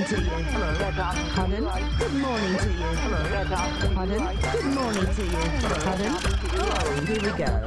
morning to you. Pardon? Good morning to you. Pardon? Good morning to you. Pardon? Oh, here we go.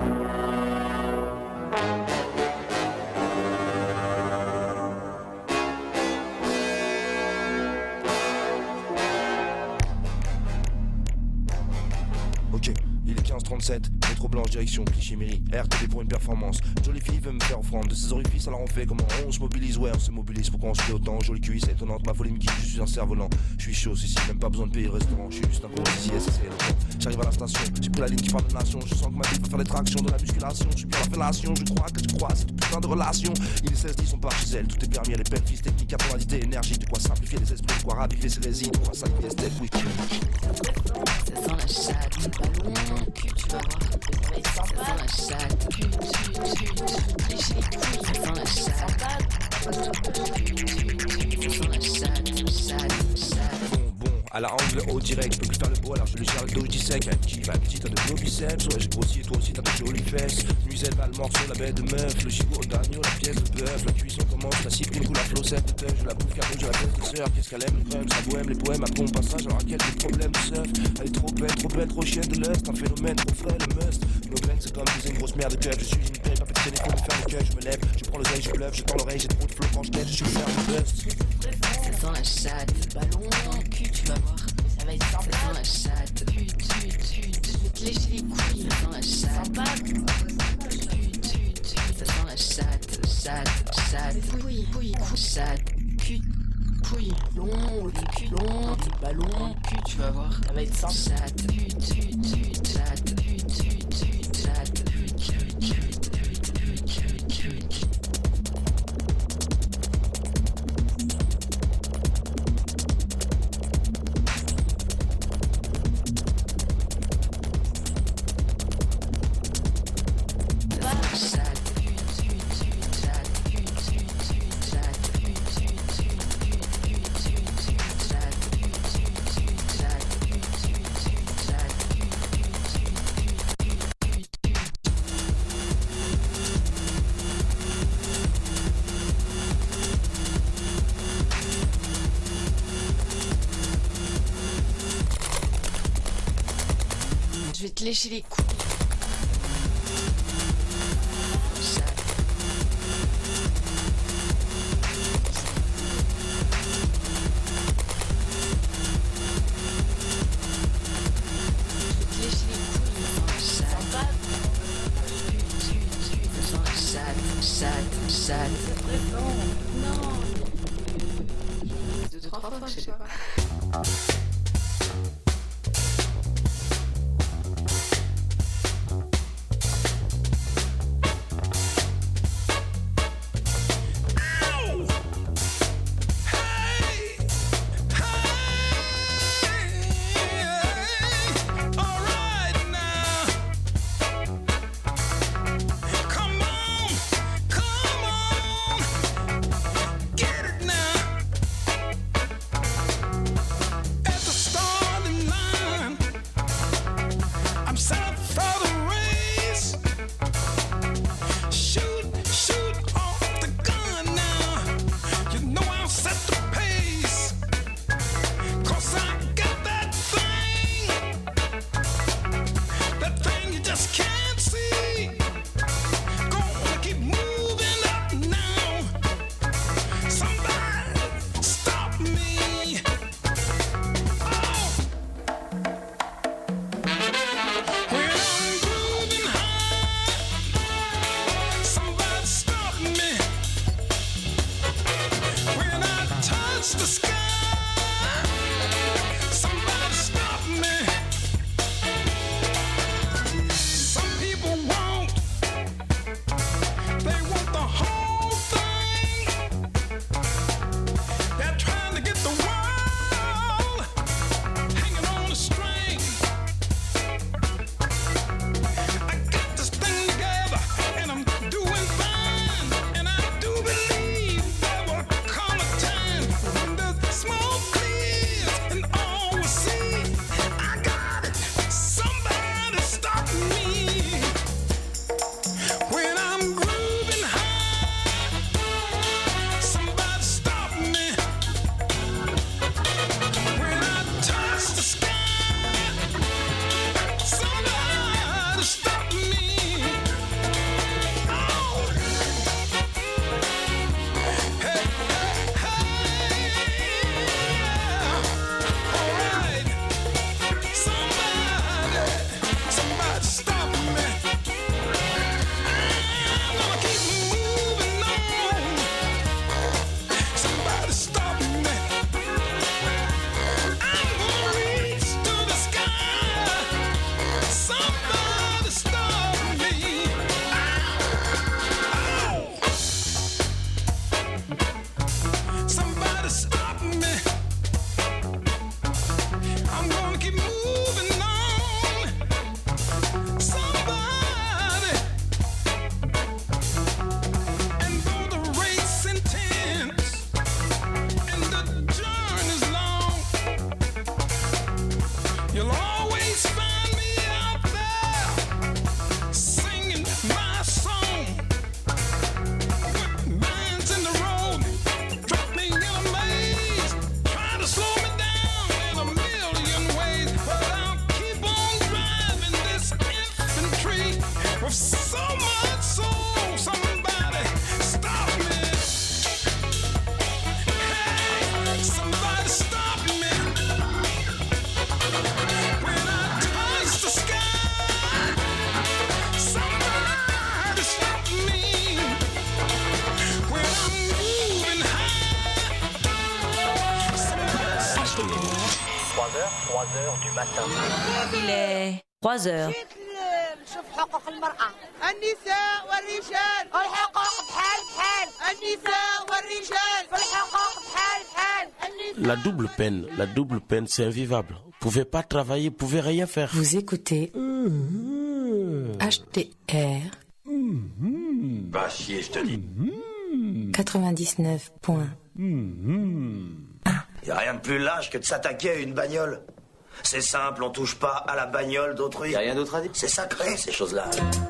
Il est 15h37, métro blanche, direction Clichy-Mairie, RTD pour une performance. Jolie fille veut me faire offrande de ses orifices, alors on fait comment on se mobilise, ouais on se mobilise. Pourquoi on se fait autant? Jolie cuisse étonnante, ma folie me guide, je suis un cerf-volant. Je suis chaud, ici, même pas besoin de payer le restaurant. Je suis juste un gros ici, c'est le temps. J'arrive à la station, j'ai pris la ligne qui parle de nation. Je sens que ma vie va faire des tractions, de la musculation. Je suis bien la fellation, je crois que tu crois cette putain de relation. Il est 16-10, on part chez elle, tout est permis, elle est belle, fils technique, capacité, énergie. De quoi simplifier les esprits, de quoi raviver ses résidus, de quoi sacrifier cette oui. Ça sent la chatte, ballon, cul, tu vas voir. Ça sent la chatte, cul, lécher les couilles. Ça sent la chatte, cul, ça sent la chatte. Bon, à la angle au direct, je peux plus faire le beau, alors je lui gère le dos, je dissèque. Elle kiffe, elle dit t'as de beaux biceps, ouais j'ai grossi et toi aussi t'as de jolies fesses. Nuisette, va le morceau, la bête de meuf, le gigot d'agneau, la pièce de bœuf. La cuisson commence, la cyprine coule, la flossette de teuf. Je la bouffe car je la tête de sœur. Qu'est-ce qu'elle aime, le crème, sa bohème, les poèmes. Après on passage, alors à quel des problèmes de surf. Elle est trop belle, trop chienne de lust. Un phénomène trop frais, le must. Nos graines c'est comme une grosse merde de keuf. Je suis une paix, pas pétitionner pour me faire le cœur. Je me lève, je prends l'oseille, je bluffe, je tends l'oreille, j'ai trop de flow quand je lève, je suis faire le bust. Ça sent la chatte, ballon, cul, tu vas voir. Ça va être sympa. Ça sent la chatte, cul, je vais te lécher les couilles. Ça sent la chatte, ça sent la chatte, chatte, cul, pouille, long, le cul long, ballon, cul, tu vas voir. Ça va être sympa. Chatte, chatte, je vais te lécher les couilles. Non. 2-3 fois, je sais pas. Get it now. You'll always find me out there singing my song. With bands in the road, drop me in a maze, trying to slow me down in a million ways. But I'll keep on driving this infantry with so much soul. Somebody stop me. Hey, somebody stop me. When I touch the sky, somebody stop me. When I'm moving high, somebody stop me. 3 heures du matin. Il est 3 heures. نشوف حقوق المرأة النساء والرجال الحقوق بحال النساء والرجال في الحقوق بحال La double peine, c'est invivable. Vous pouvez pas travailler, vous pouvez rien faire. Vous écoutez HTR Va chier, je te dis. 99. Y a rien de plus lâche que de s'attaquer à une bagnole. C'est simple, on touche pas à la bagnole d'autrui. Y a rien d'autre à dire. C'est sacré, ces choses-là.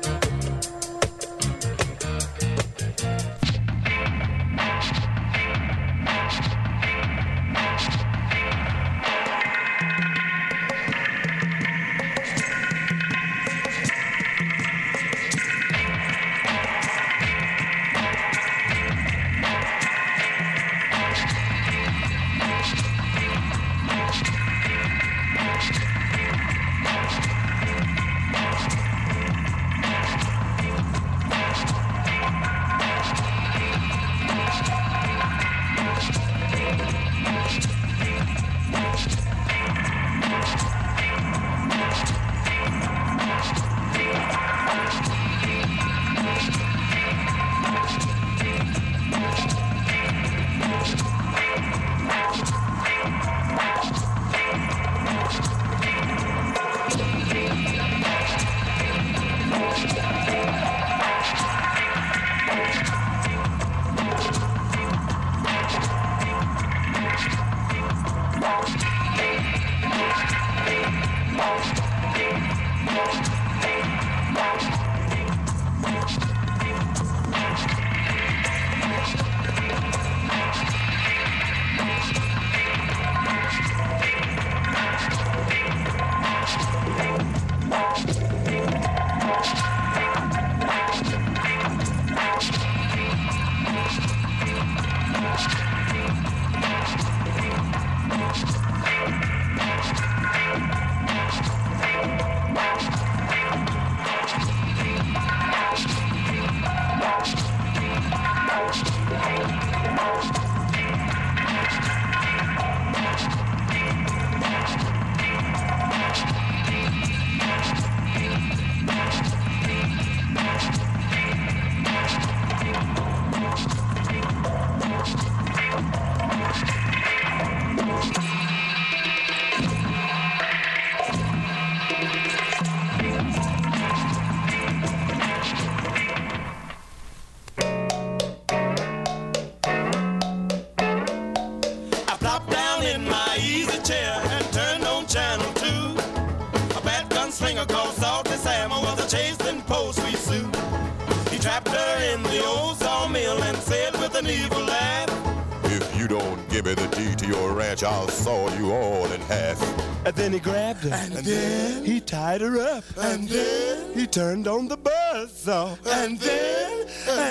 I'll saw you all in half. And then he grabbed her. And then he tied her up. And then he turned on the buzzsaw. And then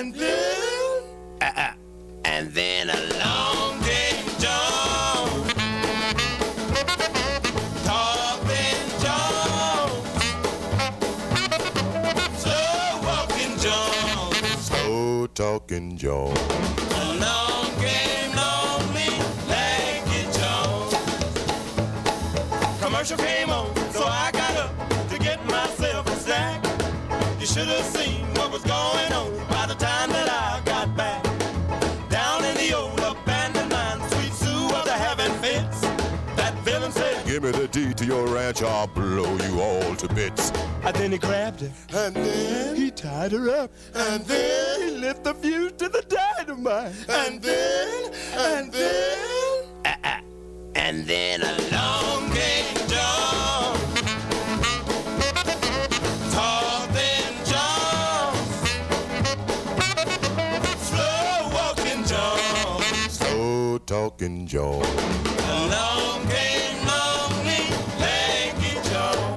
along came John. Talking John. Slow walking John. Slow talking John. Along came lonely Lanky John. Commercial came on, so I got up to get myself a snack. You should have seen what was going on by the time that I got back. Down in the old abandoned mine, Sweet Sue was having fits. That villain said, give me the deed to your ranch, I'll blow you all to bits. And then he grabbed her. and then, He tied her up. and then, He lit the fuse to the dynamite. and then, and then along came John. Talking Joe. Along came lonely Lanky Joe.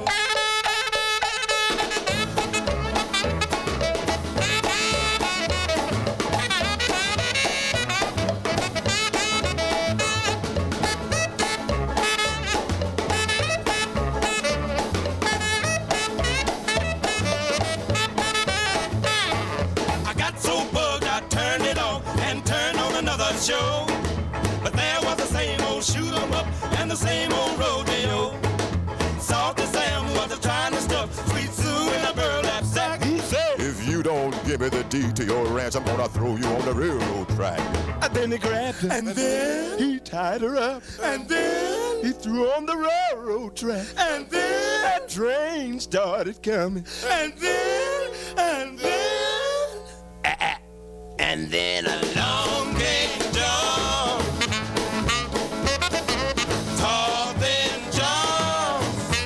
I got so bugged I turned it off and turned on another show. But there was the same old shoot 'em up and the same old rodeo. Salty Sam was trying to stuff Sweet Sue in a burlap sack. If you don't give me the deed to your ranch, I'm gonna throw you on the railroad track. And then he grabbed her. And then He tied her up. And then He threw her on the railroad track. And then That train started coming. And then And then along came John. Tall thin John.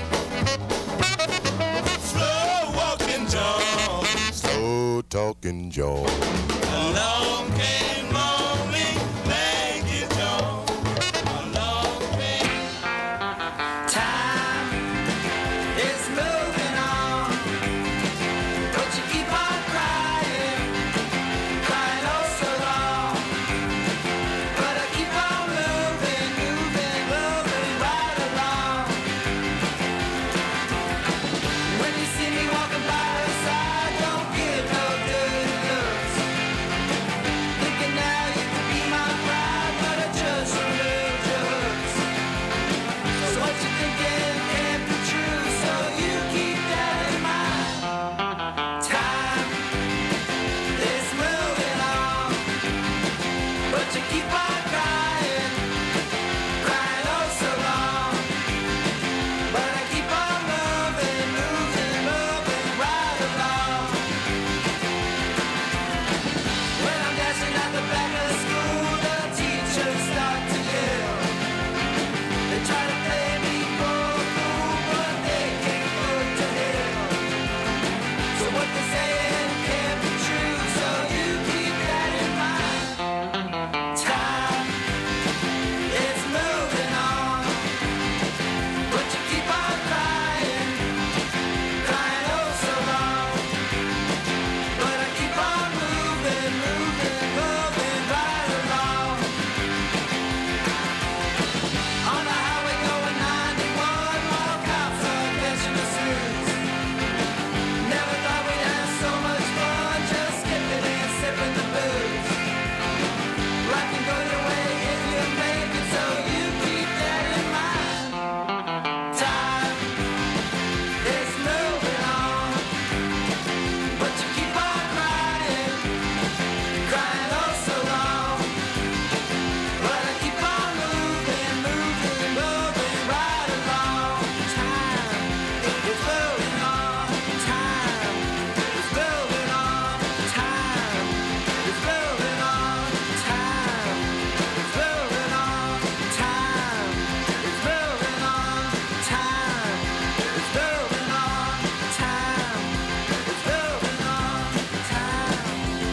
Slow walking John. Slow talking Joe. Along came lonely Lanky John. Along came Time is moving on, but you keep on crying, crying oh so long. But I keep on moving, moving, moving right along. When you see me walking by the side, don't give no dirty looks. Thinking now you could be my bride, but I just removed your hooks. So what you thinking can't be true, so you keep that in mind. Time is moving on, but you keep on crying, crying oh so long. But I keep on moving, moving, moving right along. When I'm dancing at the back of the school, the teachers start to yell. They try to play me for a fool, but they can't go to hell. So what they saying can't be true, so you keep that in mind. Time is moving on, but you keep on crying, crying oh so long. But I keep on moving, moving, moving right along. On the highway going 91, more cops are catching the snooze. Never thought we'd have so much fun, just skipping and sipping the booze. Life can go your way if you make it, so you keep that in mind. Time is moving on, but you keep on crying, crying oh so long. But I keep on moving, moving, moving right along. Time is moving on, time is moving on, time is moving on, time is moving on, time is moving on, time is moving on, time is moving on, time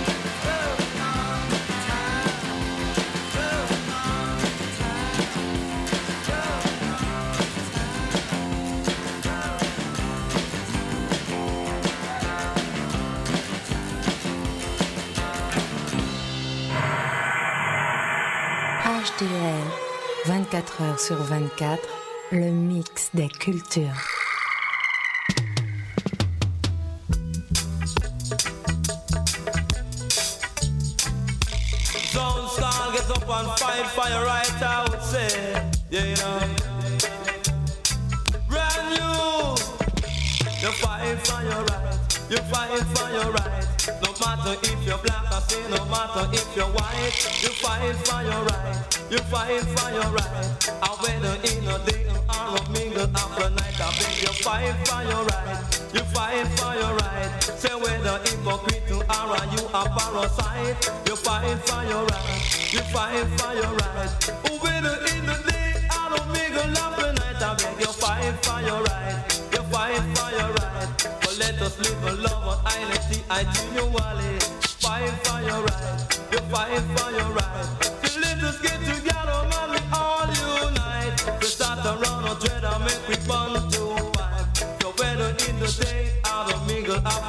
HDL, 24 heures sur 24, le mix des cultures. Zone Star gets up and fight fire right, I would say. Yeah, you know. Brand new. You fight for your right. You fight for your right. No matter if you're black or say, no matter if you're white. You fight for your right. You fight for your right. I whether in a day or a mingle after night, I beg you fight for your right. You fight for your right. Say whether hypocrite or you a parasite. You fight for your right. You fight for your right. Whether in the day or a mingle after night, I beg you fight for your right. You fight for your right. But let us live a love on island, see I genuinely fight for your right. You fight for your right. So let us get together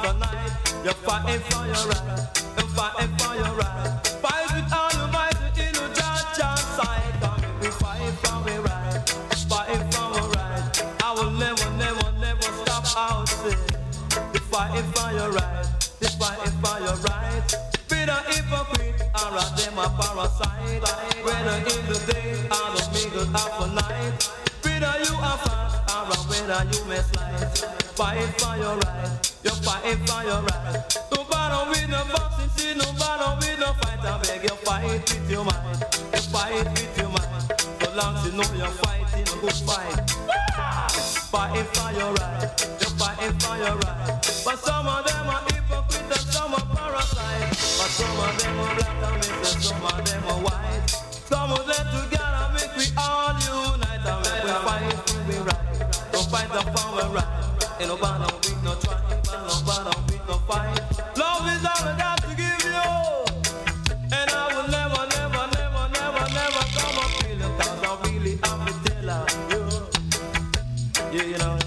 the night. You're fighting for your right. You're fighting for your right. Fight with all your might in your judge's side. Come if we fight for we right. Fighting for we right. I will never, never, never stop out there. You're fighting for your right. You're fighting for your right. Be the hypocrite or a them a parasite. Whether in the day or the middle of the night. Whether you are fat or whether you may slide. Fight for your right. You're fighting for your right. No bother with no boxing, see no bother with no fight. I beg you fight with your mind. You fight with your mind. So long as you know you're fighting a good fight. Fighting for your right. You're fighting for your right. But some of them are hypocrite and some are parasite. But some of them are black and mixed, some of them are white. Some of them together make we all unite and make we fight for we right. Don't fight the power right. Ain't no battle with no try, no battle with no fight. Love is all I got to give you. And I will never, never, never, never, never come and feel you. Cause I really have to tell you. Yeah, you know.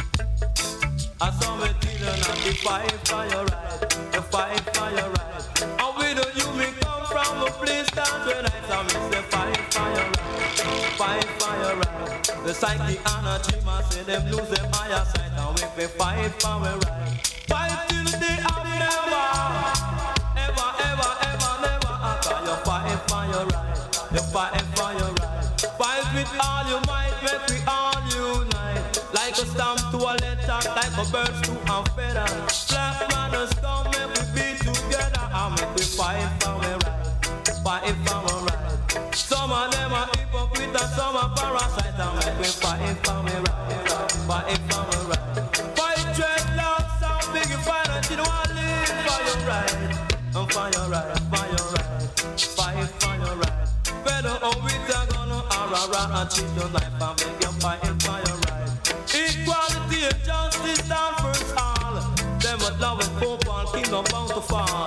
I saw me dealing and you fight for your right. You fight for your right. And with you me come from a place that when I saw me say fight for your right. Fight for your right. The psyche and a dreamer say them lose them higher sight. And we be fight for our right. Fight till the day of never. Ever, ever, ever, never after. You're fighting for your right. You're fighting for your right. Fight with all your might, make we all unite. Like a stamp to a letter, like a bird to a feather. Black manners come, make we be together. And make we fight for our right. Fight for our right. Some of them are hypocrite and some are parasite. And make we fight for our right. Fight for our right. Fight dreadlocks and big fight until you want to live for your right. And for your right, for your right. Fight for your right. Better or with a gun or a and cheat your life and make you fighting for your right. Equality and justice stand first all. Them with love and hope and kingdom bound to fall.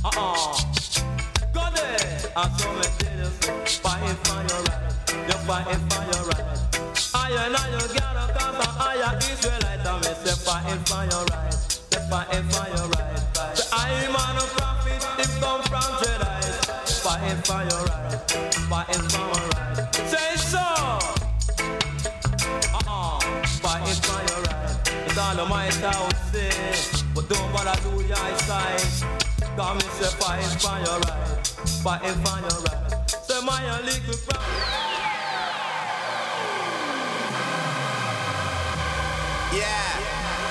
Go there, I saw me tell you, fighting for your right. You're fighting for your right. I know you gotta come from higher Israelite and me say fighting for your right. They're fighting for your right. The I man of prophet, it come from Jedi. Fighting for your right. Fighting for your right. Say so. Fighting for your right. It's all of my town say. But don't bother do your side. Come and say fighting for your right. Fighting for your right. Say my little friend. Yeah.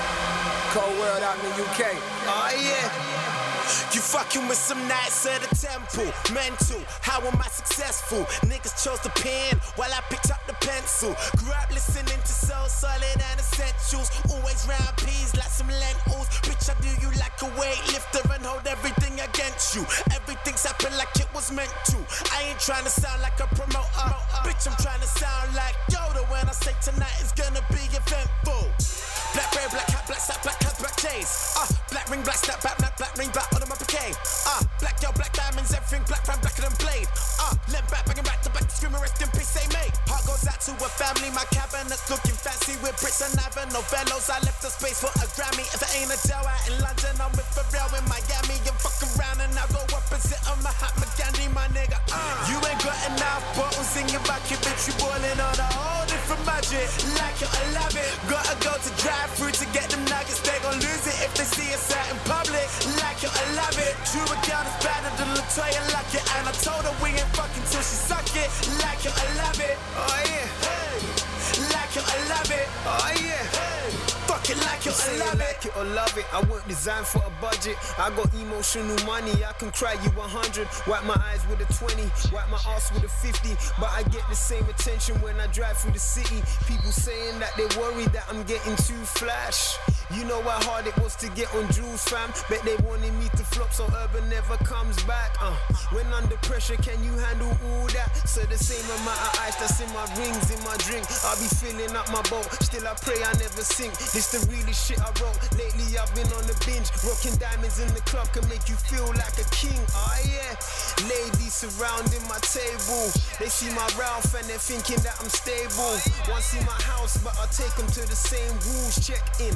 Cold world out in the UK. Oh yeah. You fucking with some knights of the temple. Mental, how am I successful? Niggas chose the pen while I picked up the pencil. Grew up listening to Soul Solid and Essentials. Always round peas like some lentils. Bitch, I do you like a weightlifter and hold everything against you. Everything's happened like it was meant to. I ain't trying to sound like a promoter. Bitch, I'm trying to sound like Yoda when I say tonight is gonna be eventful. Black red, black hat, black sack, black hat, black chains. Black ring, black snap, black ring, black on my bouquet. Black girl, black diamonds, everything black fan, blacker than blade. Let back, banging back to back, screaming rest in peace, say mate. Heart goes out to a family, my cabinet looking fancy with bricks and iron, novellos. I left the space for a Grammy. If it ain't a Joe out in London, I'm with Pharrell in Miami. And fuck around and I'll go up and sit on Mahatma Gandhi, my nigga. You ain't got enough bottles in your bucket, bitch, you boiling on a whole different budget. Like it or love it, gotta go to drive through to get them nuggets. They gon' lose it if they see us out in public. Like it or love it, true girl is better than Latoya Luckett. And I told her we ain't fucking till she suck it. Like it or love it, oh yeah. Hey. Like it or love it, oh yeah. Hey. Fuck it, like it or love it. Like it or love it, I weren't designed for a budget. I got emotional money, I can cry you 100. Wipe my eyes with a 20, wipe my ass with a 50. But I get the same attention when I drive through the city. People saying that they worry that I'm getting too flash. You know how hard it was to get on Jules, fam. Bet they wanted me to flop so Urban never comes back. When under pressure, can you handle all that? So the same amount of ice that's in my rings, in my drink, I'll be filling up my boat. Still I pray I never sink. This the realest shit I wrote. Lately I've been on the binge. Rocking diamonds in the club can make you feel like a king. Oh yeah. Ladies surrounding my table. They see my Ralph and they're thinking that I'm stable. Once in my house, but I take them to the same rules. Check in, check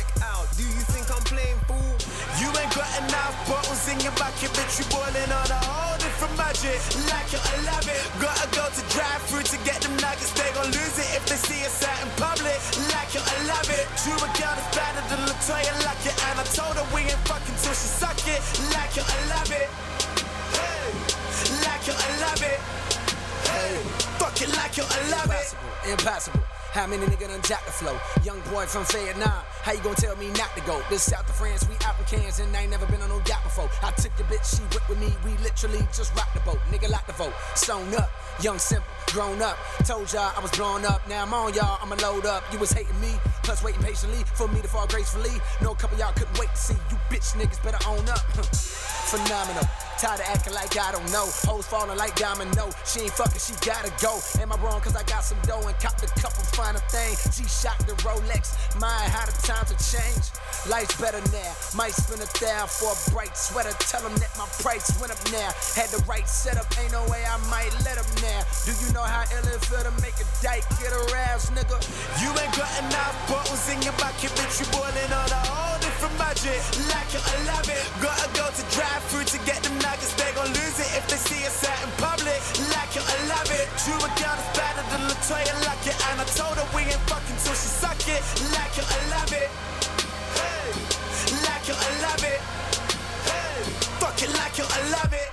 out. Do you think I'm playing fool? You ain't got enough bottles in your bucket, bitch. You boiling on a whole different magic. Like it, I love it. Gotta go to drive through to get them nuggets. They gon' lose it if they see us out in public. Like it, I love it. Drew a girl that's better than Latoya, like it. And I told her we ain't fucking till she suck it. Like it, I love it. Hey, like it, I love it. Hey, fuck it, like it, I love it. Impossible. How many niggas done jack the flow? Young boy from Vietnam, how you gon' tell me not to go? This South of France, we out in Cairns and I ain't never been on no yacht before. I took the bitch, she went with me, we literally just rocked the boat. Nigga lock the vote, sewn up, young simple, grown up. Told y'all I was blown up, now I'm on y'all, I'ma load up. You was hating me, plus waiting patiently for me to fall gracefully. No couple y'all couldn't wait to see you bitch niggas better own up. Phenomenal. Tired of acting like I don't know. Hoes falling like domino. She ain't fucking, she gotta go. Am I wrong? Cause I got some dough and copped a couple finer things. G-Shock the Rolex. Mind how the times have changed. Life's better now. Might spend 1,000 for a bright sweater. Tell them that my price went up now. Had the right setup. Ain't no way I might let them now. Do you know how ill it feel to make a dyke get aroused, nigga? You ain't got enough bottles in your bucket, bitch. You boiling on a whole different magic. Like it, I love it. Gotta go to drive through to get them nuggets. They gon' lose it if they see us out in public. Like it, I love it. Drew a girl that's better than Latoya, like it. And I told her we ain't fucking till she suck it. Like it, I love it. Hey, like it, I love it. Hey, fuck it, like it, I love it.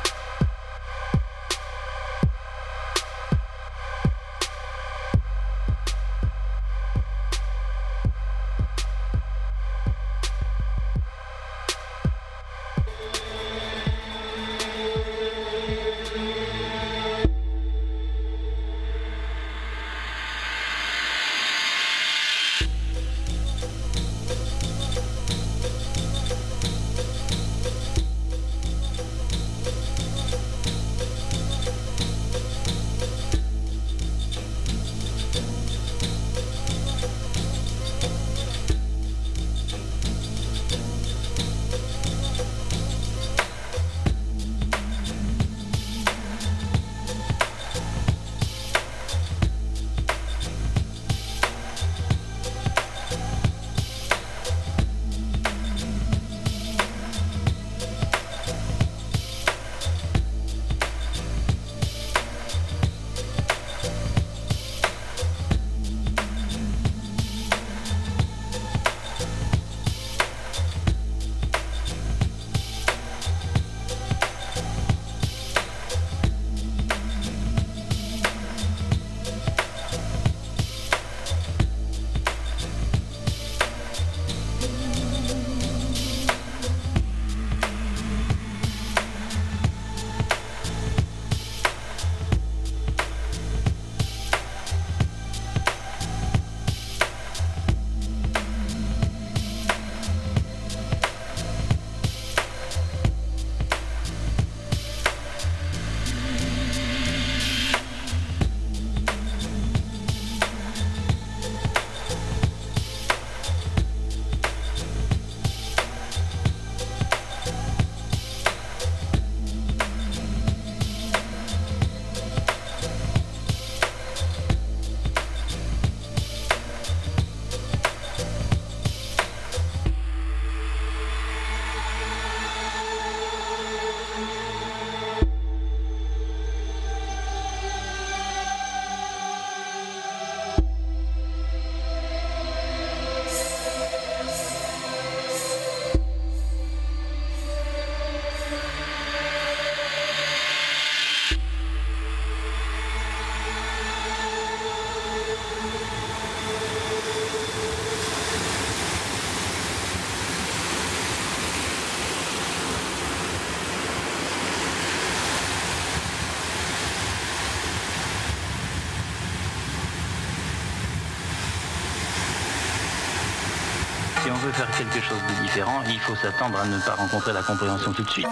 Si on veut faire quelque chose de différent, il faut s'attendre à ne pas rencontrer la compréhension tout de suite.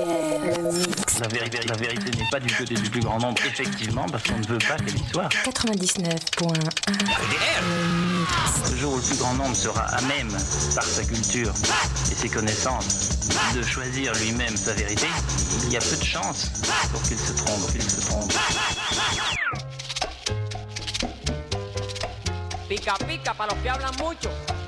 La vérité n'est pas du côté du plus grand nombre, effectivement, parce qu'on ne veut pas qu'elle y soit. 99.1 Le jour où le plus grand nombre sera à même, par sa culture et ses connaissances, de choisir lui-même sa vérité, il y a peu de chances pour qu'il se trompe, Pica pica para los que hablan mucho.